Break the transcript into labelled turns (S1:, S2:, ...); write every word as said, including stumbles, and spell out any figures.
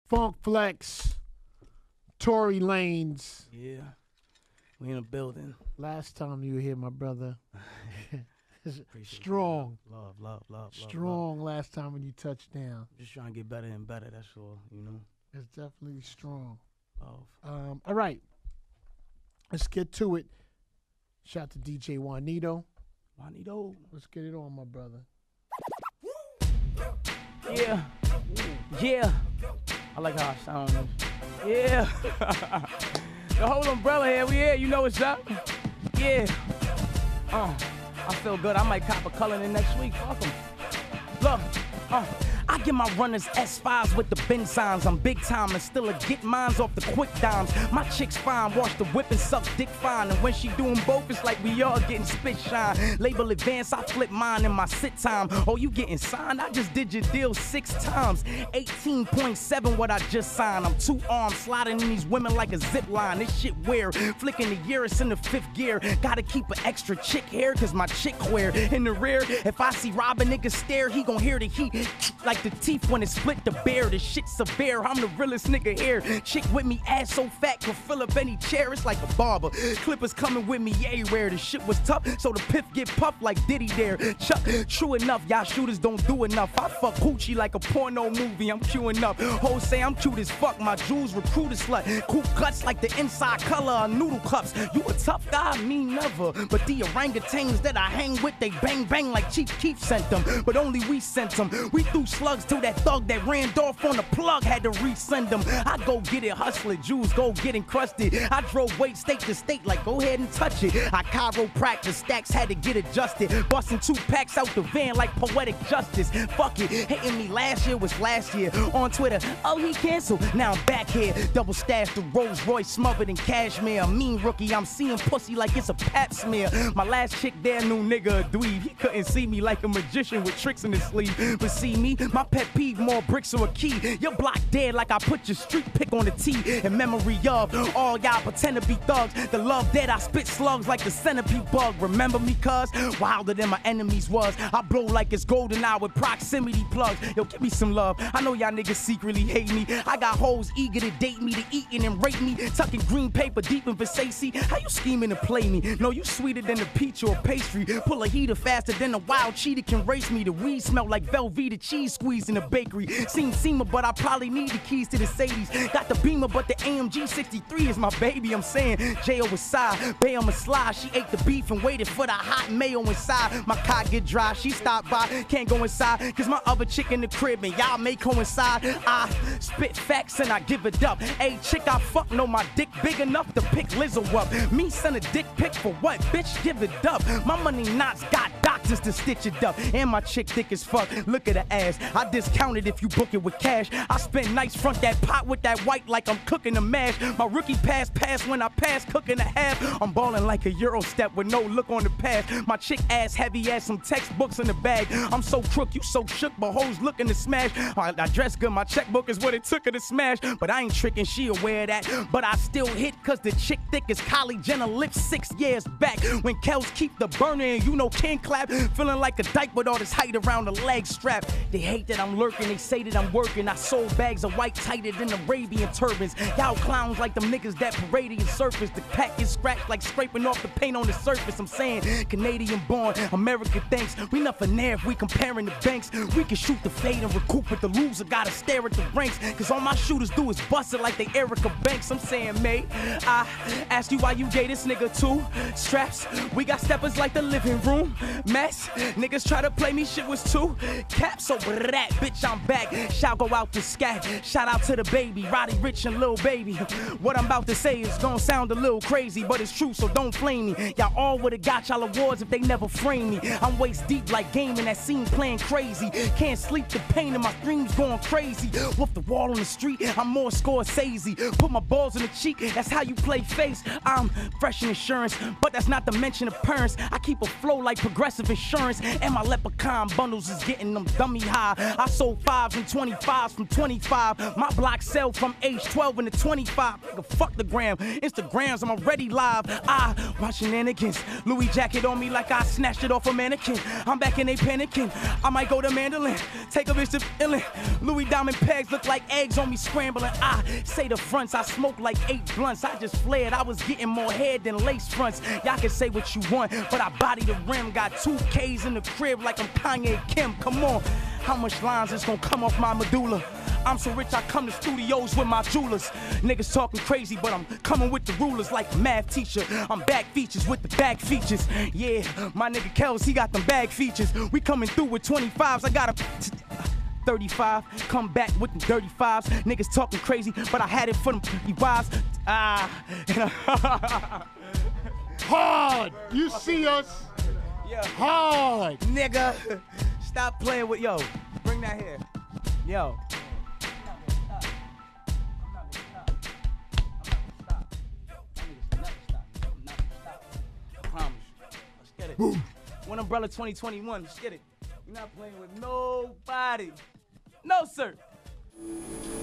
S1: Funk Flex, Tory Lanez.
S2: Yeah, we in a building.
S1: Last time you were here, my brother. Strong.
S2: Love, love, love,
S1: Strong
S2: love.
S1: last time when you touched down.
S2: Just trying to get better and better, that's all, you know.
S1: It's definitely strong.
S2: Love.
S1: Um, all right. Let's get to it. Shout out to D J Juanito.
S2: Juanito.
S1: Let's get it on, my brother.
S2: Yeah. Yeah. I like how I sound. Yeah. The whole umbrella here, we here, you know what's up? Yeah. Uh, I feel good. I might cop a color in next week. Fuck 'em. Look, uh, I get my runners S fives with the bin signs. I'm big time and still a get mines off the quick dimes. My chick's fine, wash the whip and suck dick fine. And when she doing both, it's like we all getting spit shine. Label advance, I flip mine in my sit time. Oh, you getting signed? I just did your deal six times. eighteen point seven what I just signed. I'm two arms sliding in these women like a zip line. This shit weird. Flicking the gear, it's in the fifth gear. Gotta keep an extra chick here, cause my chick queer. In the rear, if I see Robin nigga stare, he gon' hear the heat like the teeth when it split the bear. This shit severe, I'm the realest nigga here. Chick with me, ass so fat, could fill up any chair. It's like a barber. Clippers coming with me, yay rare. The shit was tough, so the piff get puffed like Diddy there. Chuck, true enough, y'all shooters don't do enough. I fuck hoochie like a porno movie, I'm queuing up. Hoes say I'm cute as fuck, my jewels recruit a slut. Cool guts like the inside color of noodle cups. You a tough guy? Me never. But the orangutans that I hang with, they bang bang like Chief Keef sent them. But only we sent them. We threw slugs to that thug that ran off on the plug, had to resend them. I go get it, hustler, Jews go get encrusted. I drove weight state to state, like go ahead and touch it. I chiropractor stacks, had to get adjusted. Busting two packs out the van like poetic justice. Fuck it, hating me last year was last year. On Twitter, oh he canceled, now I'm back here. Double stash the Rolls Royce smothered in cashmere. Mean rookie, I'm seeing pussy like it's a pap smear. My last chick there, new nigga a dweeb. He couldn't see me like a magician with tricks in his sleeve. But see me, my pet peeve more bricks or a key. Your block dead like I put your street pick on the T. In memory of all y'all pretend to be thugs. The love dead, I spit slugs like the centipede bug. Remember me, cuz? Wilder than my enemies was. I blow like it's golden hour with proximity plugs. Yo, give me some love. I know y'all niggas secretly hate me. I got hoes eager to date me, to eatin' and rape me. Tucking green paper deep in Versace. How you scheming to play me? No, you sweeter than a peach or a pastry. Pull a heater faster than a wild cheetah can race me. The weed smell like Velveeta cheese squeeze in the bakery. Seen SEMA, but I probably need the keys to the Sadies. Got the Beamer, but the A M G sixty-three is my baby. I'm saying J O was side, Bay on my slide. She ate the beef and waited for the hot mayo inside. My car get dry, she stopped by, can't go inside, cause my other chick in the crib and y'all may coincide. I spit facts and I give it up. Hey chick, I fuck know my dick big enough to pick Lizzo up. Me send a dick pic for what? Bitch, give it up. My money knots got doctors to stitch it up. And my chick thick as fuck, look at her ass. I discounted if you book it with cash. I spend nights front that pot with that white like I'm cooking a mash. My rookie pass pass when I pass cooking a half. I'm balling like a Euro step with no look on the pass. My chick ass heavy ass, some textbooks in the bag. I'm so crook, you so shook, but hoes looking to smash. I, I dress good, my checkbook is what it took her to smash. But I ain't tricking, she aware of that. But I still hit cause the chick thick as Kylie Jenner lips six years back. When Kels keep the burner and you know can clap. Feeling like a dyke with all this height around the leg strap. They hate that I'm lurking, they say that I'm working. I sold bags of white tighter than Arabian turbans. Y'all clowns like them niggas that parading surface. The pack is scratched like scraping off the paint on the surface. I'm saying Canadian born, American thanks. We nothing there if we comparing the banks. We can shoot the fade and recoup, but the loser gotta stare at the ranks. Cause all my shooters do is bust it like they Erica Banks. I'm saying, mate, I ask you why you gave this nigga two straps. We got steppers like the living room mess. Niggas try to play me, shit was two caps over that. Bitch, I'm back. Shout go out to Scat. Shout out to the baby, Roddy Rich and Lil Baby. What I'm about to say is gonna sound a little crazy, but it's true, so don't flame me. Y'all all would've got y'all awards if they never framed me. I'm waist deep like game in that scene playing crazy. Can't sleep, the pain in my dreams going crazy. Whoop the wall on the street, I'm more Scorsese. Put my balls in the cheek, that's how you play face. I'm fresh in insurance, but that's not to mention appearance. I keep a flow like Progressive Insurance. insurance, and my leprechaun bundles is getting them dummy high. I sold fives and twenty-fives from twenty-five. My block sell from age twelve into twenty-five. Nigga, fuck the gram. Instagrams, I'm already live. I watch shenanigans. Louis jacket on me like I snatched it off a mannequin. I'm back and they panicking. I might go to Mandolin, take a bitch to Illin. Louis diamond pegs look like eggs on me scrambling. I say the fronts, I smoke like eight blunts. I just flared, I was getting more head than lace fronts. Y'all can say what you want, but I body the rim. Got two K's in the crib like I'm Kanye Kim. Come on, how much lines is gonna come off my medulla? I'm so rich I come to studios with my jewelers. Niggas talking crazy, but I'm coming with the rulers like a math teacher. I'm back features with the back features. Yeah, my nigga Kels, he got them bag features. We coming through with twenty-fives, I got a thirty-five, come back with the dirty fives. Niggas talking crazy, but I had it for them wives. Ah.
S1: Hard. You see us?
S2: Yeah.
S1: Hard.
S2: Nigga, stop playing with, yo, bring that here. Yo. Boom. One Umbrella twenty twenty-one, let's get it. We're not playing with nobody. No, sir.